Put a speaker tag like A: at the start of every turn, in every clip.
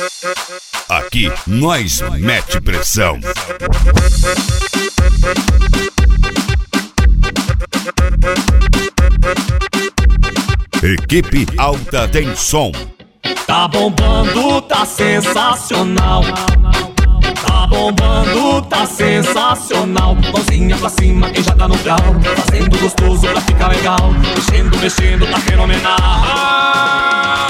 A: Aqui nós mete pressão. Equipe Alta tem som.
B: Tá bombando, tá sensacional. Tá bombando, tá sensacional. Mãozinha pra cima, quem já tá no grau. Fazendo gostoso pra ficar legal. Mexendo, mexendo, tá fenomenal.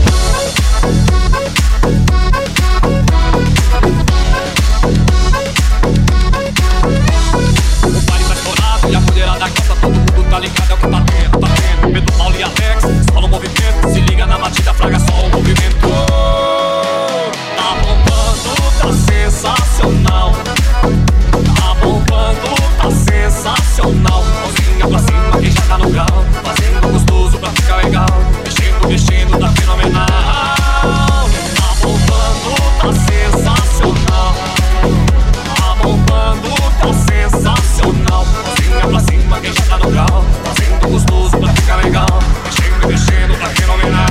B: O baile tá estourado e a mulherada gosta. Todo mundo tá ligado, é o que tá tendo, tá tendo. Pedro, Paulo e Alex, só no movimento. Se liga na batida, fraga só o movimento. Tá bombando, tá sensacional. Tá bombando, tá sensacional. Mãozinha pra cima, quem já tá no grau. Fazendo gostoso pra ficar legal. Mexendo, mexendo, tá fenomenal. Tá bombando, tá sensacional. Tá bombando, tá sensacional. Mãozinha pra cima, quem já tá no grau. Fazendo gostoso pra ficar legal. Mexendo, mexendo, tá fenomenal.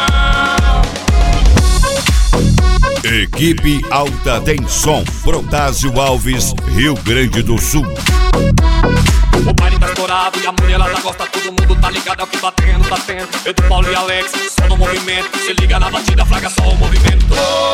A: Equipe Alta tem som. Protásio Alves, Rio Grande do Sul.
B: O baile tá estourado e a mulherada gosta. Todo mundo tá ligado, é o que tá tendo, tá tendo. Pedro, Paulo e Alex, só no movimento. Se liga na batida, fraga só o movimento.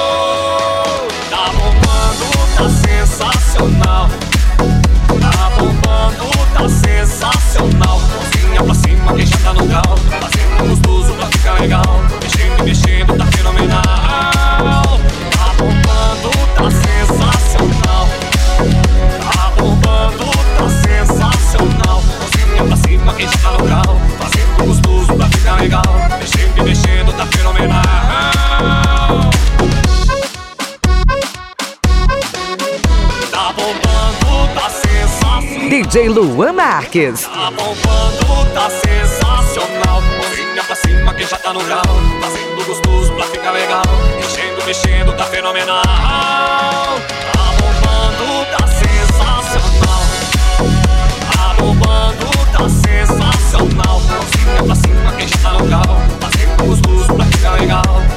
B: Tá bombando, tá sensacional. Tá bombando, tá sensacional. Mãozinha pra cima, quem já tá no grau. Fazendo gostoso pra ficar legal. Mexendo e mexendo, tá fenomenal. Tá bombando, tá sensacional. Tá bombando, tá sensacional. Mãozinha pra cima, quem já tá no grau. Fazendo gostoso pra ficar legal. Mexendo e mexendo, tá fenomenal. Tá bombando, tá sensacional.
C: DJ Luan Marques.
B: Tá bombando, tá sensacional. Mãozinha pra cima, quem já tá no grau. Fazendo gostoso pra ficar legal. Mexendo, mexendo, tá fenomenal. Tá bombando, tá sensacional. Tá bombando, tá sensacional. Mãozinha pra cima, quem já tá no grau. Fazendo gostoso pra ficar legal.